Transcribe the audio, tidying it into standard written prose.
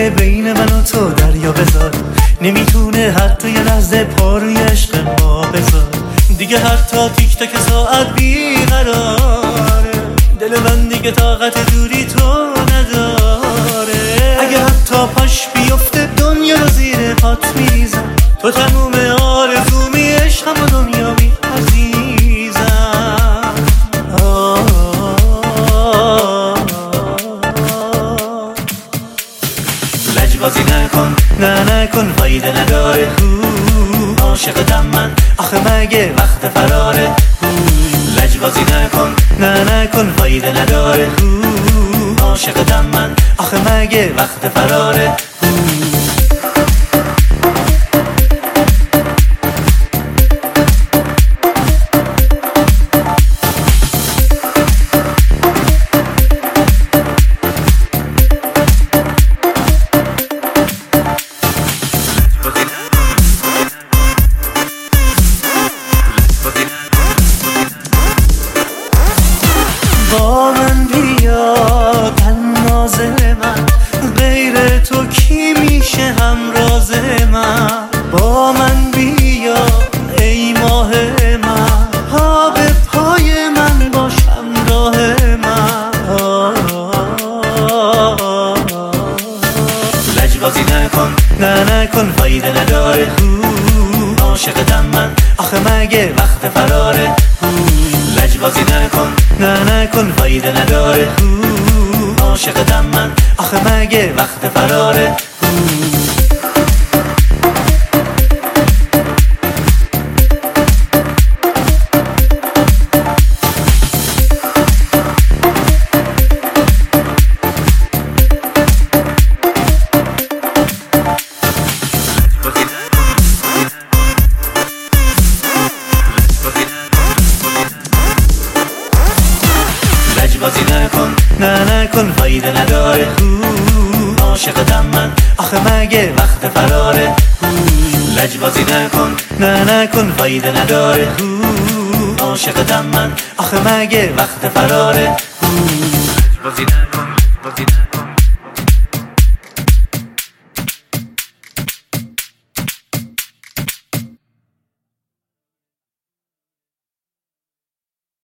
نمیتونه بین من و تو دریا بذار، نمیتونه حتی یه لحظه پا روی عشق ما بذار. دیگه حتی تیک تاک ساعت بیقراره، دل من دیگه طاقت دوری تو نداره. اگه حتی پاش بیفته دنیا رو زیر پات میریزم، تو تموم آرزومی عشقم و دنیامی عزیزم. لجبازی نکن، نه نکن، فایده نداره. عاشقتم من، آخه مگه وقت فراره. لجبازی نکن، نه نکن، فایده نداره. عاشقتم من، آخه مگه وقت فراره. با من بیا تناز من، غیر تو کی میشه همراز من. با من بیا ای ماه من، پا به پای من باش همراه من. لجبازی نکن، نه نکن، فایده نداره. عاشقتم من، آخه مگه وقت فراره. لجبازی نکن، نه نکن، فایده نداره. عاشقتم من، آخه مگه وقت فراره. لجبازی نکن، نه نکن، فایده نداره. عاشقتم من، آخه مگه وقت فراره. لجبازی نکن، نه نکن، فایده نداره. عاشقتم من، آخه مگه وقت فراره. لجبازی نکن.